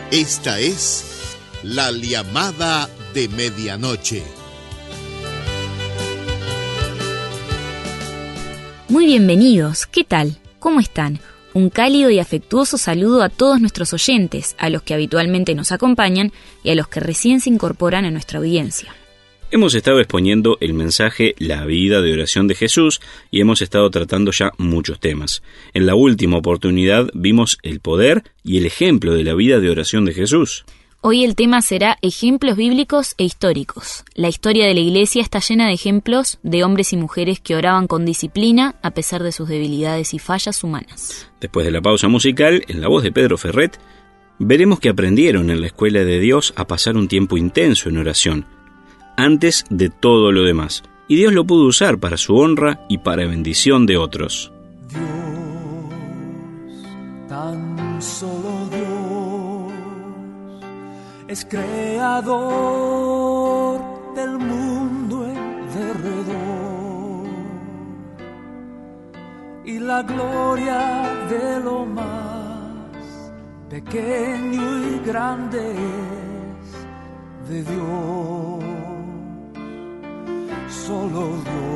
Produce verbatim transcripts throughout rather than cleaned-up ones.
Esta es la llamada de medianoche. Muy bienvenidos, ¿qué tal? ¿Cómo están? Un cálido y afectuoso saludo a todos nuestros oyentes, a los que habitualmente nos acompañan y a los que recién se incorporan a nuestra audiencia. Hemos estado exponiendo el mensaje La vida de oración de Jesús y hemos estado tratando ya muchos temas. En la última oportunidad vimos el poder y el ejemplo de la vida de oración de Jesús. Hoy el tema será ejemplos bíblicos e históricos. La historia de la Iglesia está llena de ejemplos de hombres y mujeres que oraban con disciplina a pesar de sus debilidades y fallas humanas. Después de la pausa musical, en la voz de Pedro Ferret, veremos que aprendieron en la escuela de Dios a pasar un tiempo intenso en oración, antes de todo lo demás, y Dios lo pudo usar para su honra y para bendición de otros. Dios, tan solo Dios, es creador del mundo en derredor, y la gloria de lo más pequeño y grande es de Dios. Solo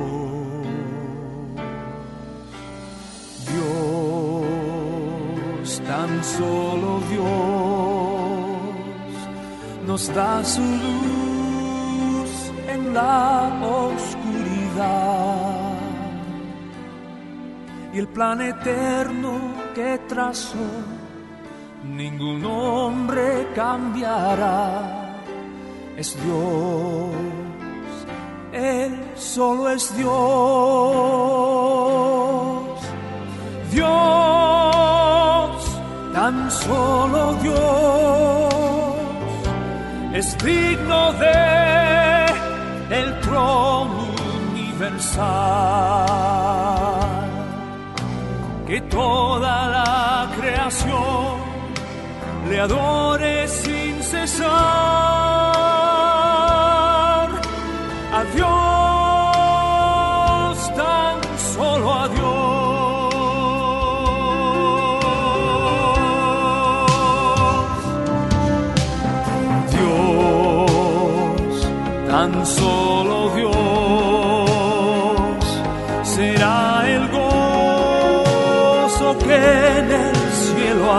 Dios, Dios, tan solo Dios, nos da su luz en la oscuridad, y el plan eterno que trazó ningún hombre cambiará. Es Dios, Él solo es Dios, Dios, tan solo Dios, es digno de el trono universal, que toda la creación le adore sin cesar. A Dios, tan solo a Dios, Dios, tan solo Dios, será el gozo que en el cielo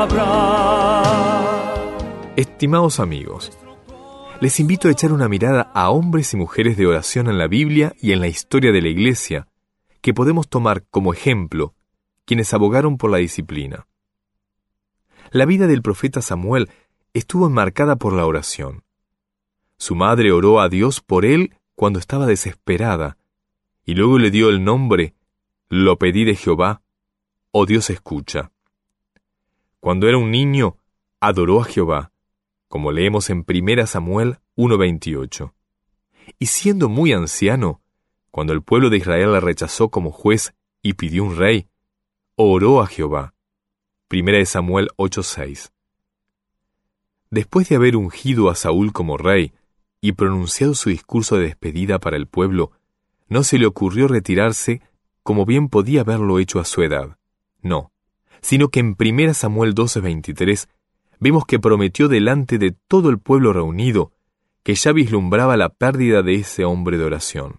habrá. Estimados amigos, les invito a echar una mirada a hombres y mujeres de oración en la Biblia y en la historia de la Iglesia, que podemos tomar como ejemplo, quienes abogaron por la disciplina. La vida del profeta Samuel estuvo enmarcada por la oración. Su madre oró a Dios por él cuando estaba desesperada, y luego le dio el nombre, lo pedí de Jehová, o Dios escucha. Cuando era un niño, adoró a Jehová, como leemos en primera Samuel uno veintiocho. Y siendo muy anciano, cuando el pueblo de Israel le rechazó como juez y pidió un rey, oró a Jehová. primera Samuel ocho seis. Después de haber ungido a Saúl como rey y pronunciado su discurso de despedida para el pueblo, no se le ocurrió retirarse como bien podía haberlo hecho a su edad. No, sino que en primera Samuel doce veintitrés vemos que prometió delante de todo el pueblo reunido que ya vislumbraba la pérdida de ese hombre de oración.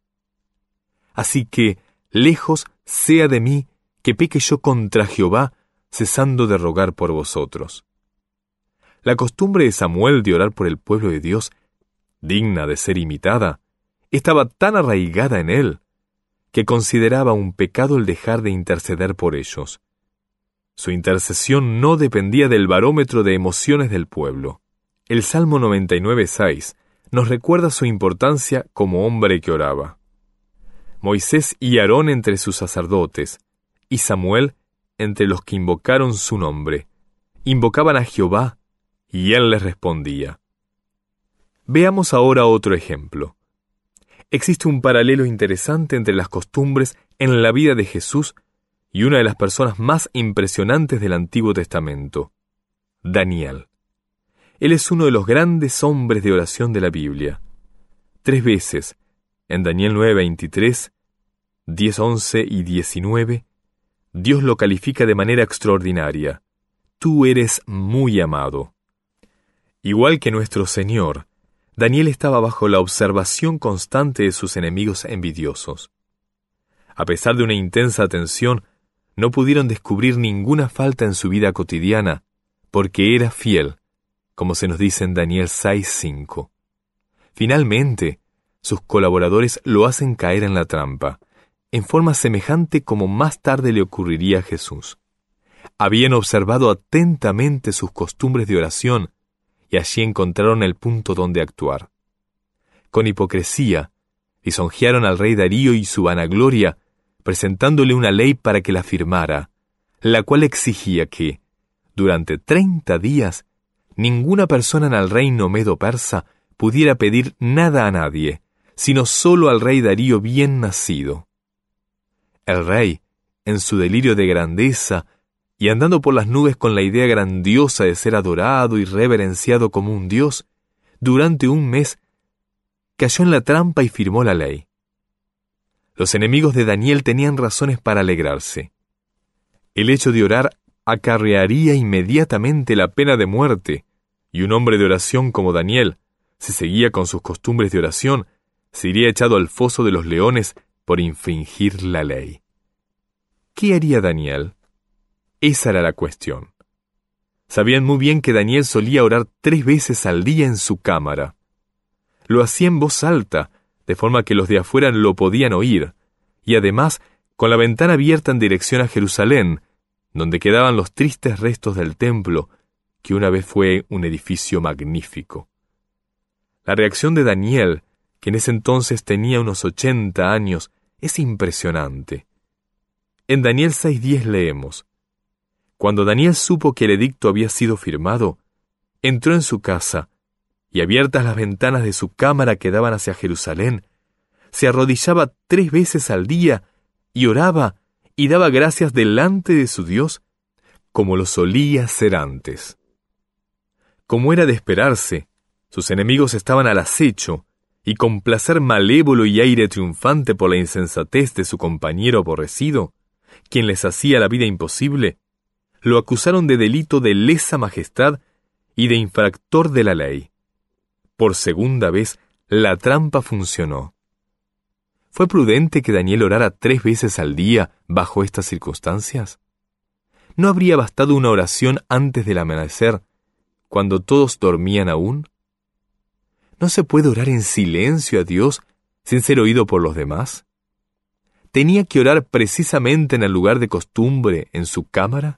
Así que, lejos sea de mí que peque yo contra Jehová, cesando de rogar por vosotros. La costumbre de Samuel de orar por el pueblo de Dios, digna de ser imitada, estaba tan arraigada en él, que consideraba un pecado el dejar de interceder por ellos. Su intercesión no dependía del barómetro de emociones del pueblo. El Salmo noventa y nueve seis nos recuerda su importancia como hombre que oraba. Moisés y Aarón entre sus sacerdotes, y Samuel entre los que invocaron su nombre, invocaban a Jehová, y él les respondía. Veamos ahora otro ejemplo. Existe un paralelo interesante entre las costumbres en la vida de Jesús y una de las personas más impresionantes del Antiguo Testamento, Daniel. Él es uno de los grandes hombres de oración de la Biblia. Tres veces, en Daniel nueve veintitrés, diez once y diecinueve, Dios lo califica de manera extraordinaria. Tú eres muy amado. Igual que nuestro Señor, Daniel estaba bajo la observación constante de sus enemigos envidiosos. A pesar de una intensa atención, no pudieron descubrir ninguna falta en su vida cotidiana, porque era fiel, como se nos dice en Daniel seis cinco. Finalmente, sus colaboradores lo hacen caer en la trampa, en forma semejante como más tarde le ocurriría a Jesús. Habían observado atentamente sus costumbres de oración, y allí encontraron el punto donde actuar. Con hipocresía, lisonjearon al rey Darío y su vanagloria, presentándole una ley para que la firmara, la cual exigía que, durante treinta días, ninguna persona en el reino medo-persa pudiera pedir nada a nadie, sino solo al rey Darío bien nacido. El rey, en su delirio de grandeza, y andando por las nubes con la idea grandiosa de ser adorado y reverenciado como un dios, durante un mes cayó en la trampa y firmó la ley. Los enemigos de Daniel tenían razones para alegrarse. El hecho de orar acarrearía inmediatamente la pena de muerte, y un hombre de oración como Daniel, si seguía con sus costumbres de oración, sería echado al foso de los leones por infringir la ley. ¿Qué haría Daniel? Esa era la cuestión. Sabían muy bien que Daniel solía orar tres veces al día en su cámara. Lo hacía en voz alta, de forma que los de afuera lo podían oír, y además con la ventana abierta en dirección a Jerusalén, donde quedaban los tristes restos del templo, que una vez fue un edificio magnífico. La reacción de Daniel, que en ese entonces tenía unos ochenta años, es impresionante. En Daniel seis diez leemos: Cuando Daniel supo que el edicto había sido firmado, entró en su casa, y abiertas las ventanas de su cámara que daban hacia Jerusalén, se arrodillaba tres veces al día y oraba y daba gracias delante de su Dios, como lo solía hacer antes. Como era de esperarse, sus enemigos estaban al acecho, y con placer malévolo y aire triunfante por la insensatez de su compañero aborrecido, quien les hacía la vida imposible, lo acusaron de delito de lesa majestad y de infractor de la ley. Por segunda vez, la trampa funcionó. ¿Fue prudente que Daniel orara tres veces al día bajo estas circunstancias? ¿No habría bastado una oración antes del amanecer, cuando todos dormían aún? ¿No se puede orar en silencio a Dios sin ser oído por los demás? ¿Tenía que orar precisamente en el lugar de costumbre, en su cámara?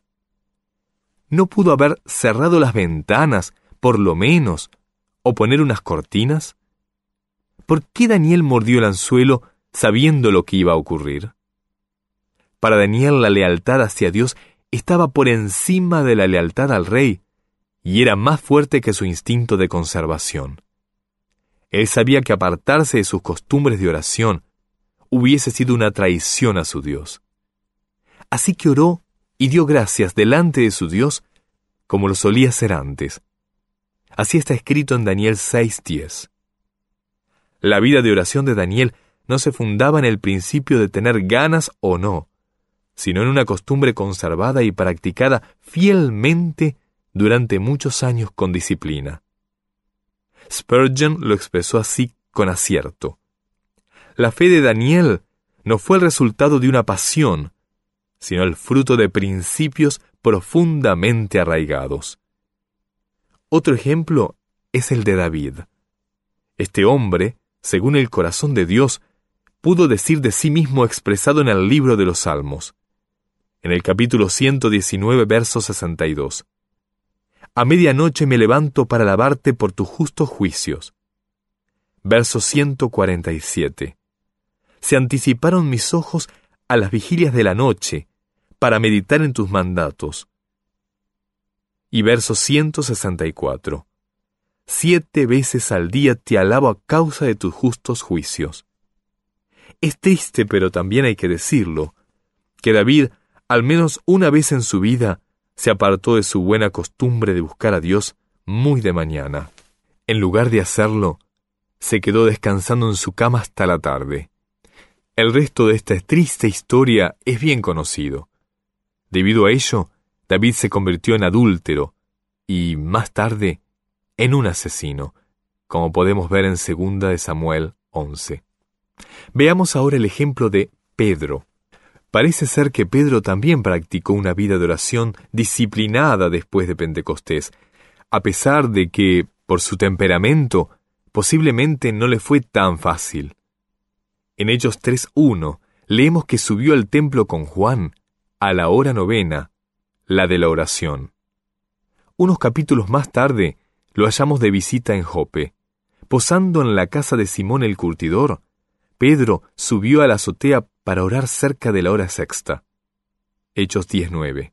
¿No pudo haber cerrado las ventanas, por lo menos, o poner unas cortinas? ¿Por qué Daniel mordió el anzuelo sabiendo lo que iba a ocurrir? Para Daniel la lealtad hacia Dios estaba por encima de la lealtad al rey, y era más fuerte que su instinto de conservación. Él sabía que apartarse de sus costumbres de oración hubiese sido una traición a su Dios. Así que oró y dio gracias delante de su Dios, como lo solía hacer antes. Así está escrito en Daniel seis diez. La vida de oración de Daniel no se fundaba en el principio de tener ganas o no, sino en una costumbre conservada y practicada fielmente durante muchos años con disciplina. Spurgeon lo expresó así con acierto. La fe de Daniel no fue el resultado de una pasión, sino el fruto de principios profundamente arraigados. Otro ejemplo es el de David. Este hombre, según el corazón de Dios, pudo decir de sí mismo expresado en el libro de los Salmos, en el capítulo ciento diecinueve, verso sesenta y dos. A medianoche me levanto para alabarte por tus justos juicios. Verso ciento cuarenta y siete. Se anticiparon mis ojos a las vigilias de la noche, para meditar en tus mandatos. Y verso ciento sesenta y cuatro. Siete veces al día te alabo a causa de tus justos juicios. Es triste, pero también hay que decirlo, que David, al menos una vez en su vida, se apartó de su buena costumbre de buscar a Dios muy de mañana. En lugar de hacerlo, se quedó descansando en su cama hasta la tarde. El resto de esta triste historia es bien conocido. Debido a ello, David se convirtió en adúltero y, más tarde, en un asesino, como podemos ver en segunda de Samuel once. Veamos ahora el ejemplo de Pedro. Parece ser que Pedro también practicó una vida de oración disciplinada después de Pentecostés, a pesar de que, por su temperamento, posiblemente no le fue tan fácil. En Hechos tres uno leemos que subió al templo con Juan a la hora novena, la de la oración. Unos capítulos más tarde lo hallamos de visita en Jope. Posando en la casa de Simón el curtidor, Pedro subió a la azotea para orar cerca de la hora sexta. Hechos diez nueve.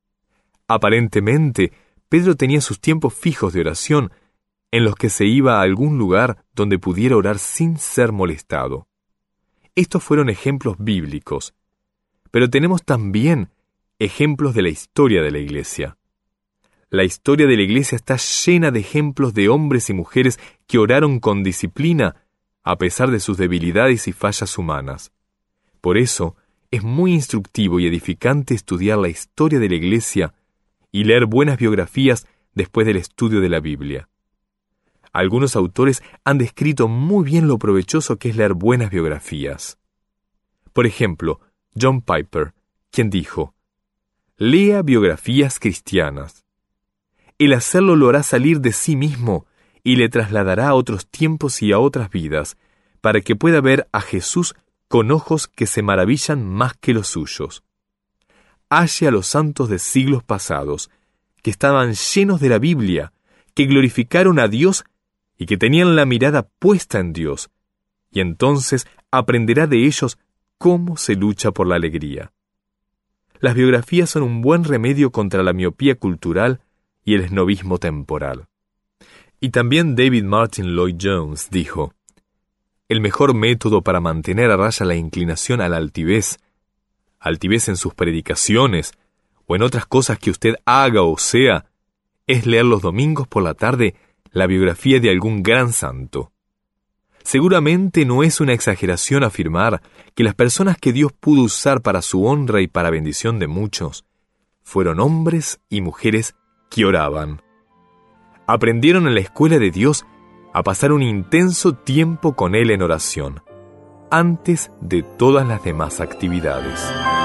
Aparentemente, Pedro tenía sus tiempos fijos de oración, en los que se iba a algún lugar donde pudiera orar sin ser molestado. Estos fueron ejemplos bíblicos, pero tenemos también ejemplos de la historia de la Iglesia. La historia de la Iglesia está llena de ejemplos de hombres y mujeres que oraron con disciplina a pesar de sus debilidades y fallas humanas. Por eso, es muy instructivo y edificante estudiar la historia de la Iglesia y leer buenas biografías después del estudio de la Biblia. Algunos autores han descrito muy bien lo provechoso que es leer buenas biografías. Por ejemplo, John Piper, quien dijo: «Lea biografías cristianas. El hacerlo lo hará salir de sí mismo y le trasladará a otros tiempos y a otras vidas, para que pueda ver a Jesús con ojos que se maravillan más que los suyos. Halle a los santos de siglos pasados, que estaban llenos de la Biblia, que glorificaron a Dios y que tenían la mirada puesta en Dios, y entonces aprenderá de ellos cómo se lucha por la alegría». Las biografías son un buen remedio contra la miopía cultural y el esnobismo temporal. Y también David Martin Lloyd-Jones dijo: «El mejor método para mantener a raya la inclinación a la altivez, altivez en sus predicaciones o en otras cosas que usted haga o sea, es leer los domingos por la tarde la biografía de algún gran santo. Seguramente no es una exageración afirmar que las personas que Dios pudo usar para su honra y para bendición de muchos fueron hombres y mujeres que oraban. Aprendieron en la escuela de Dios a pasar un intenso tiempo con Él en oración, antes de todas las demás actividades».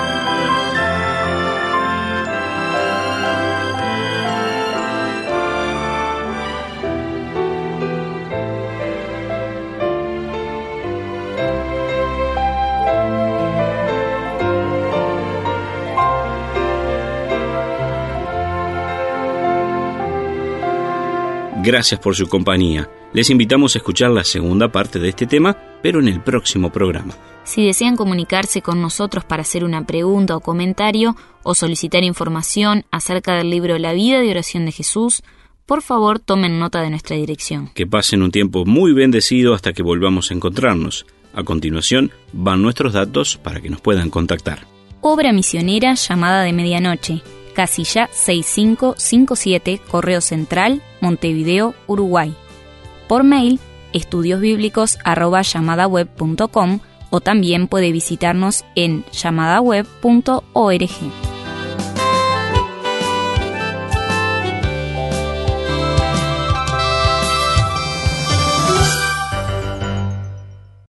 Gracias por su compañía. Les invitamos a escuchar la segunda parte de este tema, pero en el próximo programa. Si desean comunicarse con nosotros para hacer una pregunta o comentario o solicitar información acerca del libro La vida de oración de Jesús, por favor tomen nota de nuestra dirección. Que pasen un tiempo muy bendecido hasta que volvamos a encontrarnos. A continuación van nuestros datos para que nos puedan contactar. Obra misionera Llamada de Medianoche. Casilla seis cinco cinco siete, Correo Central, Montevideo, Uruguay. Por mail, estudiosbíblicos arroba llamadaweb punto com, o también puede visitarnos en llamadaweb punto org.